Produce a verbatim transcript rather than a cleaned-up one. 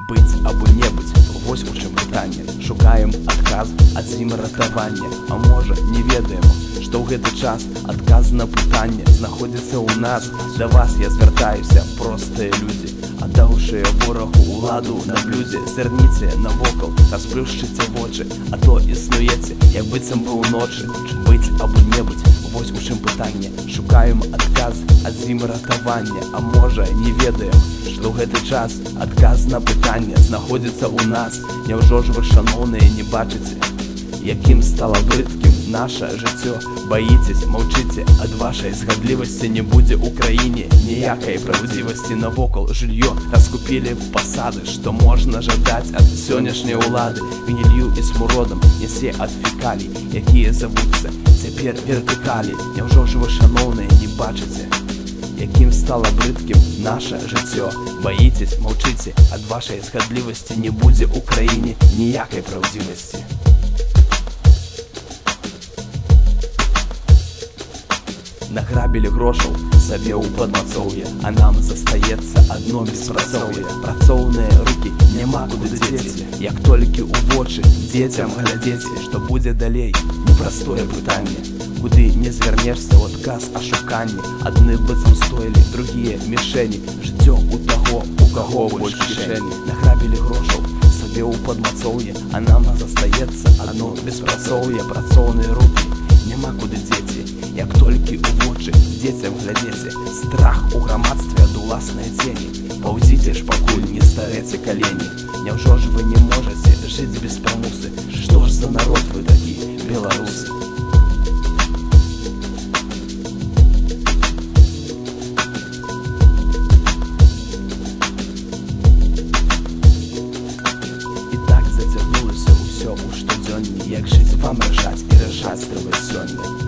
быць або не быць, вось у чым пытанне. Шукаем адказ, адзім ратавання, а можа не ведаем, што ў гэты час адказ на пытанне знаходзіцца ў нас. Да вас я звяртаюся, простыя людзі, аддаўшыя ворагу уладу на блюдзе. Зірніце навокал, расплюшчыце вочы, а то існуеце, як быццам бы ўночы. Быць або не быць, вось у чым пытанне. Шукаем адказ, адзім ратавання, а можа не ведаем, што ў гэты час адказ на пытанне знаходзіцца ў нас. Няўжо ж вы, шаноўныя, не бачыце, якім стала брыдкім наша жыццё? Баіцесь, маўчыце, ад вашай згадлівасці не будзе ў краіне ніякай правдзівасці. Навокал жыллё раскупілі пасады, што можна жадаць ад сённяшняй улады. Гнілью і смуродам нясе ад фекалій, якія завуцца цяпер вертыкалі. Няўжо ж вы, шаноўныя, не бачыце, якім стала брыдкім наша жыццё? Баіцесь, маўчыце, ад вашай згадлівасці не будзе ў краіне ніякай правдзівасці. Награбілі грошаў сабе ў падмацоўе, а нам застаецца адно беспрацоўе. Працоўныя рукі няма куды дзеці, як толькі ў вочы дзецям глядзеце. Што будзе далей? Непростое пытанне. Куды не звярнешся, ў адказ ашуканні. Адны быццам стоілі, другія мішэні. Жыццё ў таго, у каго больш кішэні. Награбілі грошаў сабе ў падмацоўе, а нам застаецца адно беспрацоўе. Працоўныя рукі няма куды дзеці, як толькі ў вочы дзецям глядзеце. Страх у грамадстве ад уласнай цені. Паўзіце ж, пакуль не старэце калені. Няўжо ж вы не можаце жыць без прымусы? Што ж за народ вы такі, беларусы? І так зацягнулася ўсё ў штодзённі. Як жыць вам рашаць, і рашаць трэба сёння.